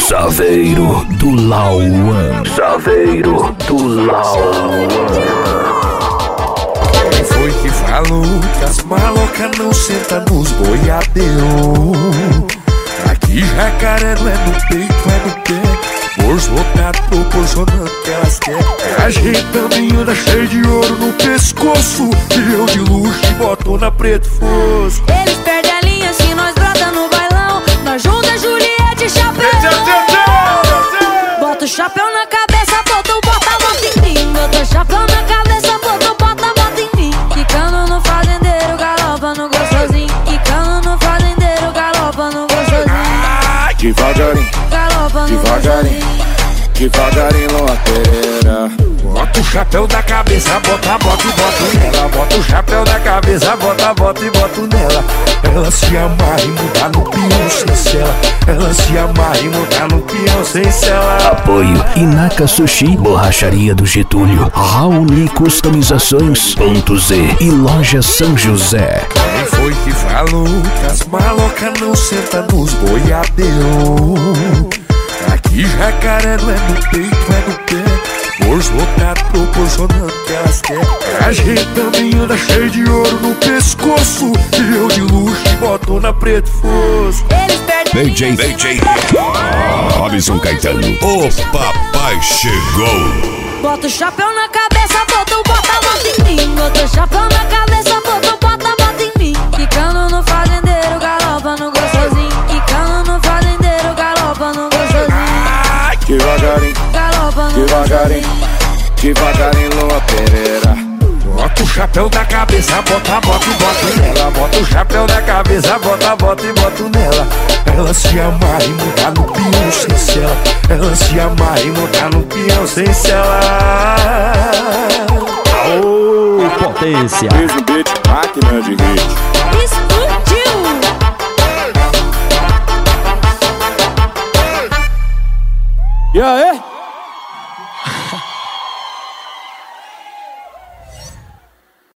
Saveiro do Lauan. Saveiro do Lauan. Quem foi que falou que as malocas não sentam nos boiadeiros? Aqui jacaré não é no peito, é no pé. Bolso lotado proporcionando o que elas querem. Ajeitando anda cheio de ouro no pescoço. E eu de luxo e botona preto fosco. Eles perdem a linha se nós brota no bailão. Nós junta Juliette e chapéu. Bota o chapéu na cabeça, bota em mim. Bota o chapéu na cabeça, bota em mim. Quicando no fazendeiro, galopa no gostosinho. Quicando no fazendeiro, galopa no gostosinho. Devagarinho, Galopa no devagarinho, gostosinho. devagarinho, Lua Pereira. Bota o chapéu da cabeça, bota e boto nela. Bota o chapéu da cabeça, bota e boto nela. Ela se amarra e muda no peão sem cela. Ela se amarra e muda no peão sem cela. Apoio Inaka Sushi, Borracharia do Getúlio, Raoni Customizações, Ponto Z e Loja São José. Quem foi que falou que as malocas não sentam nos boiadeiros? Aqui jacaré não é no peito, é no pé. Bolso lotado proporcionando o que elas querem. Ajeitando anda cheio de ouro no pescoço. E eu de luxo e botona preto fosco. Eles perdem DJ Robson Caetano, o papai chegou. Bota o chapéu na cabeça, bota em mim. Bota o chapéu na cabeça, bota em mim. Quicando no fazendeiro, galopa no gostosinho. Quicando no fazendeiro, galopa no gostosinho. Devagarinho, Galopa no devagarinho, devagarinho, Lua Pereira. Bota o chapéu da cabeça, bota e boto nela. Bota o chapéu da cabeça, bota e boto nela. Ela se amarra e muda no peão sem cela. Ela se amarra e muda no peão sem cela. Aô, potência! Beijo, beat, máquina de hit. Explodiu! E aí?